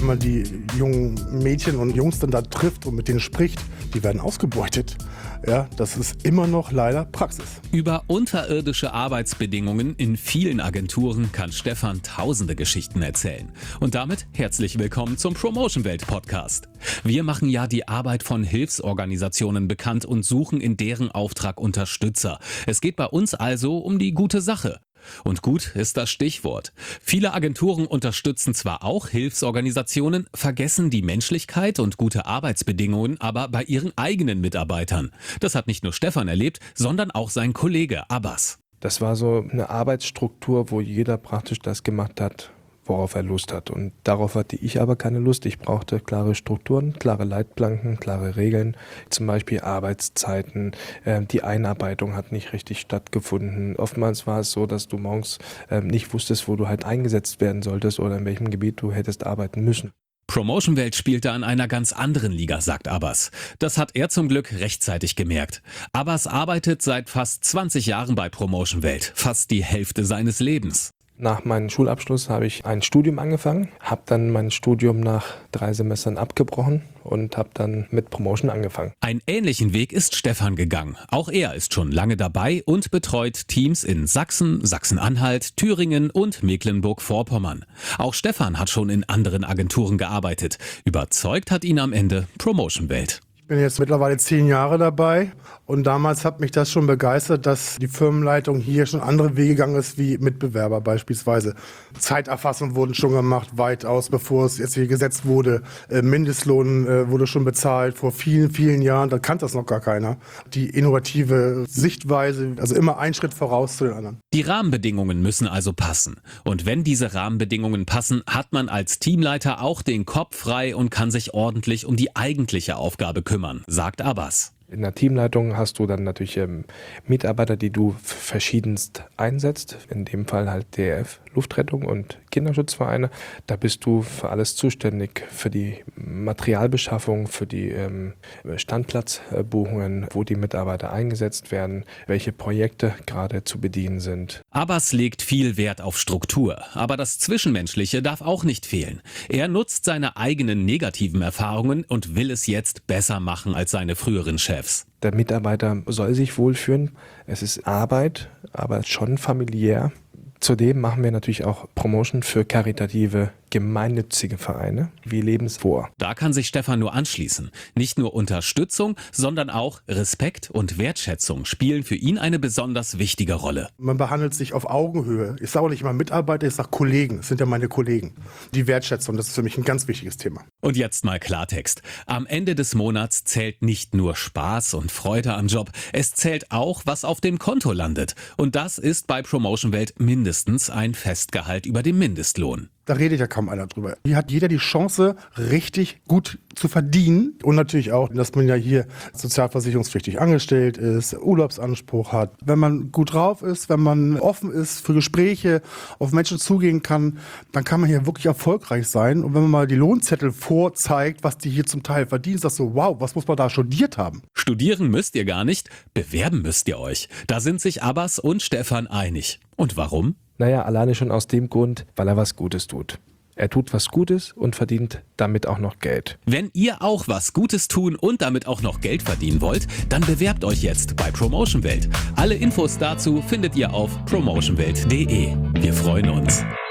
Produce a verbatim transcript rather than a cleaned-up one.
wenn man die jungen Mädchen und Jungs dann da trifft und mit denen spricht, die werden ausgebeutet. Ja, das ist immer noch leider Praxis. Über unterirdische Arbeitsbedingungen in vielen Agenturen kann Stefan tausende Geschichten erzählen. Und damit herzlich willkommen zum Promotion Welt Podcast. Wir machen ja die Arbeit von Hilfsorganisationen bekannt und suchen in deren Auftrag Unterstützer. Es geht bei uns also um die gute Sache. Und gut ist das Stichwort. Viele Agenturen unterstützen zwar auch Hilfsorganisationen, vergessen die Menschlichkeit und gute Arbeitsbedingungen aber bei ihren eigenen Mitarbeitern. Das hat nicht nur Stefan erlebt, sondern auch sein Kollege Abbas. Das war so eine Arbeitsstruktur, wo jeder praktisch das gemacht hat, worauf er Lust hat. Und darauf hatte ich aber keine Lust. Ich brauchte klare Strukturen, klare Leitplanken, klare Regeln. Zum Beispiel Arbeitszeiten. Die Einarbeitung hat nicht richtig stattgefunden. Oftmals war es so, dass du morgens nicht wusstest, wo du halt eingesetzt werden solltest oder in welchem Gebiet du hättest arbeiten müssen. Promotion Welt spielte an einer ganz anderen Liga, sagt Abbas. Das hat er zum Glück rechtzeitig gemerkt. Abbas arbeitet seit fast zwanzig Jahren bei Promotion Welt, fast die Hälfte seines Lebens. Nach meinem Schulabschluss habe ich ein Studium angefangen, habe dann mein Studium nach drei Semestern abgebrochen und habe dann mit Promotion angefangen. Einen ähnlichen Weg ist Stefan gegangen. Auch er ist schon lange dabei und betreut Teams in Sachsen, Sachsen-Anhalt, Thüringen und Mecklenburg-Vorpommern. Auch Stefan hat schon in anderen Agenturen gearbeitet. Überzeugt hat ihn am Ende Promotion Welt. Ich bin jetzt mittlerweile zehn Jahre dabei und damals hat mich das schon begeistert, dass die Firmenleitung hier schon andere Wege gegangen ist wie Mitbewerber beispielsweise. Zeiterfassung wurden schon gemacht, weitaus bevor es jetzt hier gesetzt wurde. Mindestlohn wurde schon bezahlt vor vielen, vielen Jahren, da kannte das noch gar keiner. Die innovative Sichtweise, also immer einen Schritt voraus zu den anderen. Die Rahmenbedingungen müssen also passen. Und wenn diese Rahmenbedingungen passen, hat man als Teamleiter auch den Kopf frei und kann sich ordentlich um die eigentliche Aufgabe kümmern, sagt Abbas. In der Teamleitung hast du dann natürlich ähm, Mitarbeiter, die du verschiedenst einsetzt. In dem Fall halt D R F, Luftrettung und Kinderschutzvereine. Da bist du für alles zuständig, für die Materialbeschaffung, für die ähm, Standplatzbuchungen, wo die Mitarbeiter eingesetzt werden, welche Projekte gerade zu bedienen sind. Abbas legt viel Wert auf Struktur, aber das Zwischenmenschliche darf auch nicht fehlen. Er nutzt seine eigenen negativen Erfahrungen und will es jetzt besser machen als seine früheren Chefs. Der Mitarbeiter soll sich wohlfühlen. Es ist Arbeit, aber schon familiär. Zudem machen wir natürlich auch Promotion für karitative, gemeinnützige Vereine. Wir leben es vor. Da kann sich Stefan nur anschließen. Nicht nur Unterstützung, sondern auch Respekt und Wertschätzung spielen für ihn eine besonders wichtige Rolle. Man behandelt sich auf Augenhöhe. Ich sage auch nicht immer Mitarbeiter, ich sage Kollegen. Das sind ja meine Kollegen. Die Wertschätzung, das ist für mich ein ganz wichtiges Thema. Und jetzt mal Klartext. Am Ende des Monats zählt nicht nur Spaß und Freude am Job. Es zählt auch, was auf dem Konto landet. Und das ist bei Promotion Welt mindestens ein Festgehalt über dem Mindestlohn. Da redet ja kaum einer drüber. Hier hat jeder die Chance, richtig gut zu verdienen. Und natürlich auch, dass man ja hier sozialversicherungspflichtig angestellt ist, Urlaubsanspruch hat. Wenn man gut drauf ist, wenn man offen ist für Gespräche, auf Menschen zugehen kann, dann kann man hier wirklich erfolgreich sein. Und wenn man mal die Lohnzettel vorzeigt, was die hier zum Teil verdienen, ist das so, wow, was muss man da studiert haben? Studieren müsst ihr gar nicht, bewerben müsst ihr euch. Da sind sich Abbas und Stefan einig. Und warum? Naja, alleine schon aus dem Grund, weil er was Gutes tut. Er tut was Gutes und verdient damit auch noch Geld. Wenn ihr auch was Gutes tun und damit auch noch Geld verdienen wollt, dann bewerbt euch jetzt bei Promotion Welt. Alle Infos dazu findet ihr auf promotion welt punkt de. Wir freuen uns.